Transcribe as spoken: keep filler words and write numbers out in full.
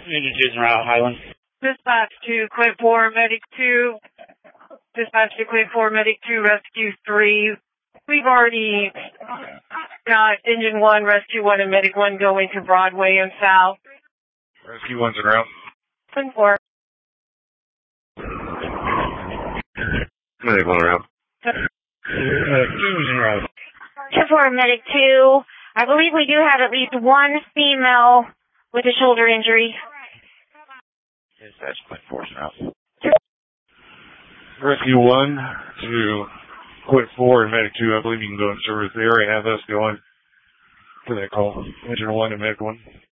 Engine two's en route, Highland. Dispatch to Quit four, Medic two. Dispatch to Quit four, Medic two, Rescue three. We've already got Engine one, Rescue one, and Medic one going to Broadway and South. Rescue one's en route. Quit four. Medic one en route. Medic two's en route. Quit four, Medic two. I believe we do have at least one female with a shoulder injury. Dispatch Quit four's en route. Rescue one to Quit four and Medic two. I believe you can go and service the area. Have us going for that call. Engine one and Medic one.